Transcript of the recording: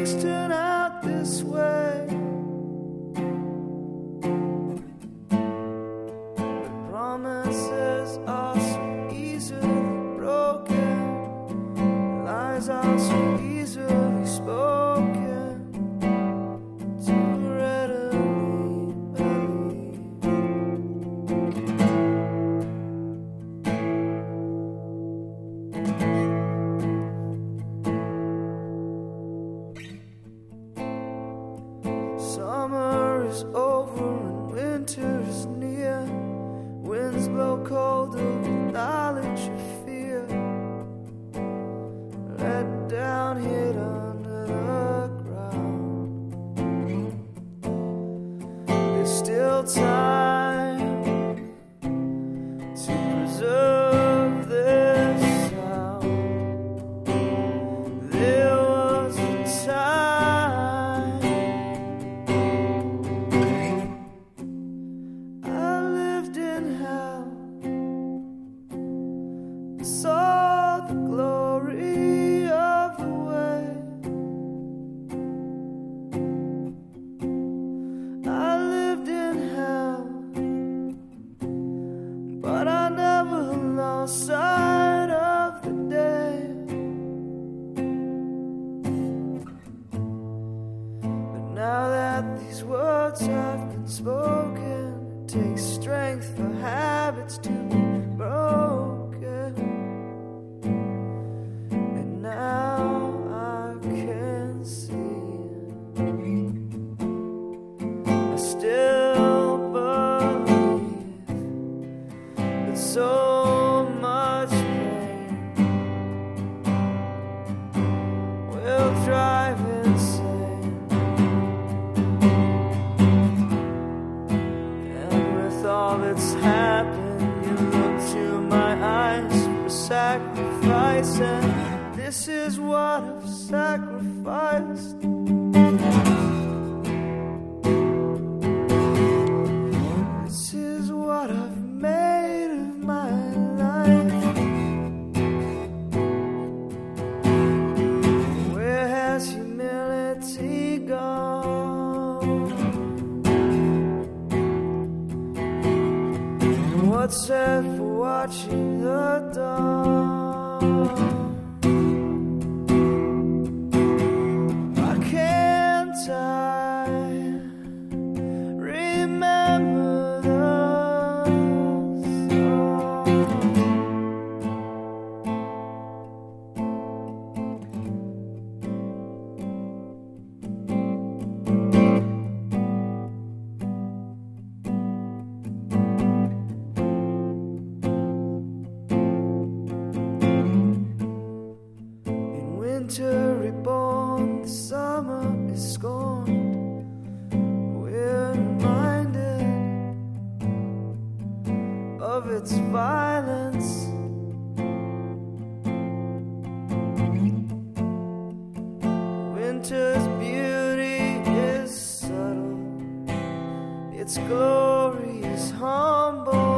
things turn out this way. The promises are so easily broken, lies are so easily spoken, too readily believed. Summer is over and winter is near. Winds blow colder with knowledge of fear. Let down, hid under the ground. There's still time to preserve this sound. There was a time I lived in hell, saw the glory of the way. I lived in hell, but I never lost sight of the day. But now that these words have been spoken, it takes strength for habits to be broken. And now I can see, I still believe that so much pain will drive insane. And with all that's happened, you look to my eyes for sacrifice, and this is what I've sacrificed. This is what I've made of my life. Where has humility gone? And what's said for watching the dawn? Why can't I remember the song? In winter reborn, the summer is scorned. We're reminded of its violence. Winter's beauty is subtle, its glory is humble.